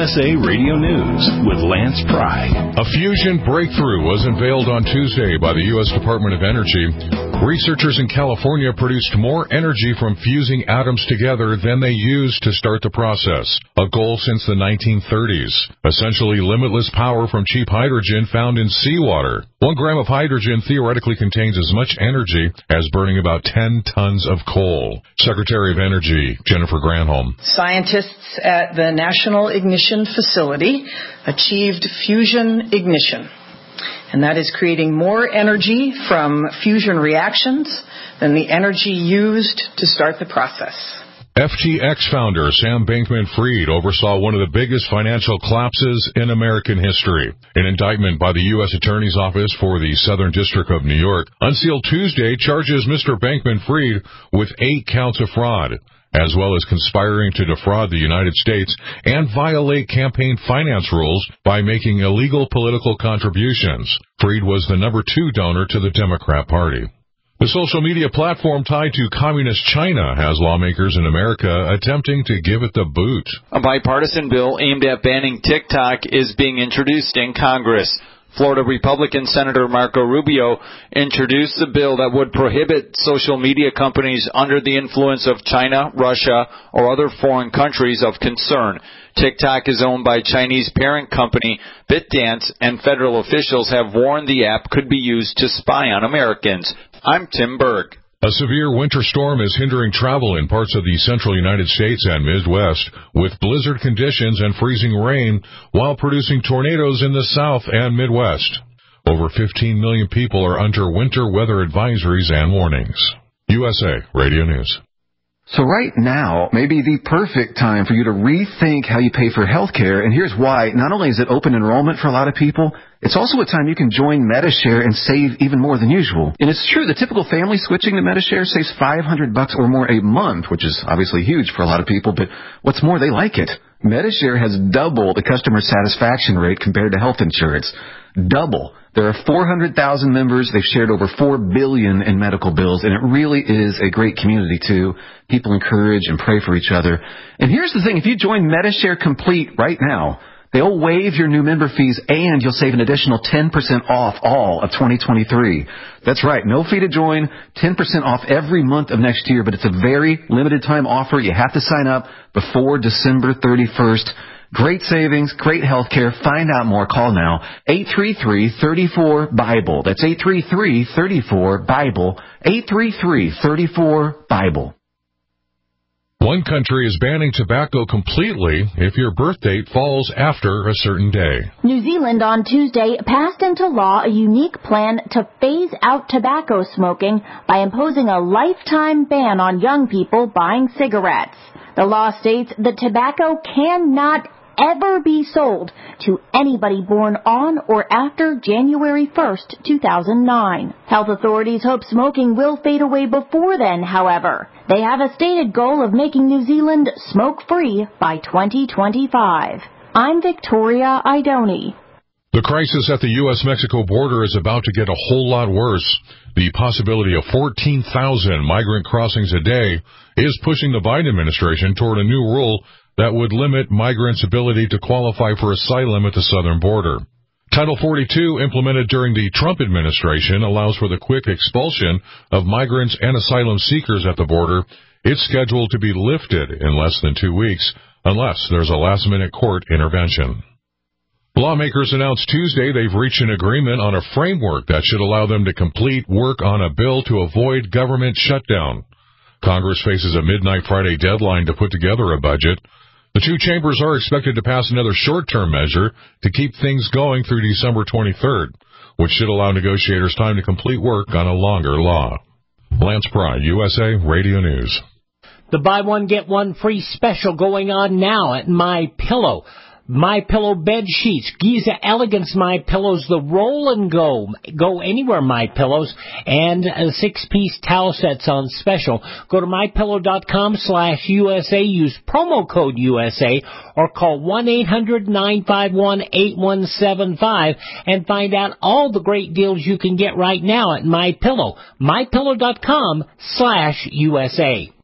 USA Radio News with Lance Pry. A fusion breakthrough was unveiled on Tuesday by the U.S. Department of Energy. Researchers in California produced more energy from fusing atoms together than they used to start the process, a goal since the 1930s. Essentially limitless power from cheap hydrogen found in seawater. 1 gram of hydrogen theoretically contains as much energy as burning about 10 tons of coal. Secretary of Energy Jennifer Granholm. Scientists at the National Ignition Facility achieved fusion ignition, and that is creating more energy from fusion reactions than the energy used to start the process. FTX founder Sam Bankman-Fried oversaw one of the biggest financial collapses in American history. An indictment by the U.S. Attorney's Office for the Southern District of New York unsealed Tuesday charges Mr. Bankman-Fried with 8 counts of fraud, as well as conspiring to defraud the United States and violate campaign finance rules by making illegal political contributions. Fried was the number 2 donor to the Democrat Party. The social media platform tied to Communist China has lawmakers in America attempting to give it the boot. A bipartisan bill aimed at banning TikTok is being introduced in Congress. Florida Republican Senator Marco Rubio introduced a bill that would prohibit social media companies under the influence of China, Russia, or other foreign countries of concern. TikTok is owned by Chinese parent company ByteDance, and federal officials have warned the app could be used to spy on Americans. I'm Tim Berg. A severe winter storm is hindering travel in parts of the central United States and Midwest, with blizzard conditions and freezing rain, while producing tornadoes in the South and Midwest. Over 15 million people are under winter weather advisories and warnings. USA Radio News. So right now may be the perfect time for you to rethink how you pay for health care, and here's why. Not only is it open enrollment for a lot of people, it's also a time you can join Medi-Share and save even more than usual. And it's true, the typical family switching to Medi-Share saves $500 or more a month, which is obviously huge for a lot of people, but what's more, they like it. Medi-Share has double the customer satisfaction rate compared to health insurance. Double. There are 400,000 members. They've shared over $4 billion in medical bills, and it really is a great community, too. People encourage and pray for each other. And here's the thing. If you join Medi-Share Complete right now, they'll waive your new member fees, and you'll save an additional 10% off all of 2023. That's right. No fee to join, 10% off every month of next year, but it's a very limited time offer. You have to sign up before December 31st. Great savings, great health care. Find out more. Call now. 833-34-BIBLE. That's 833-34-BIBLE. 833-34-BIBLE. One country is banning tobacco completely if your birth date falls after a certain day. New Zealand on Tuesday passed into law a unique plan to phase out tobacco smoking by imposing a lifetime ban on young people buying cigarettes. The law states that tobacco cannot ever be sold to anybody born on or after January 1st, 2009. Health authorities hope smoking will fade away before then, however. They have a stated goal of making New Zealand smoke-free by 2025. I'm Victoria Idoni. The crisis at the U.S.-Mexico border is about to get a whole lot worse. The possibility of 14,000 migrant crossings a day is pushing the Biden administration toward a new rule that would limit migrants' ability to qualify for asylum at the southern border. Title 42, implemented during the Trump administration, allows for the quick expulsion of migrants and asylum seekers at the border. It's scheduled to be lifted in less than 2 weeks, unless there's a last-minute court intervention. Lawmakers announced Tuesday they've reached an agreement on a framework that should allow them to complete work on a bill to avoid government shutdown. Congress faces a midnight Friday deadline to put together a budget. The two chambers are expected to pass another short-term measure to keep things going through December 23rd, which should allow negotiators time to complete work on a longer law. Lance Pry, USA Radio News. The buy one, get one free special going on now at MyPillow. MyPillow bed sheets, Giza Elegance MyPillows, the roll and go anywhere MyPillows, and 6-piece towel sets on special. Go to mypillow.com/USA, use promo code USA, or call 1-800-951-8175 and find out all the great deals you can get right now at MyPillow. mypillow.com/USA.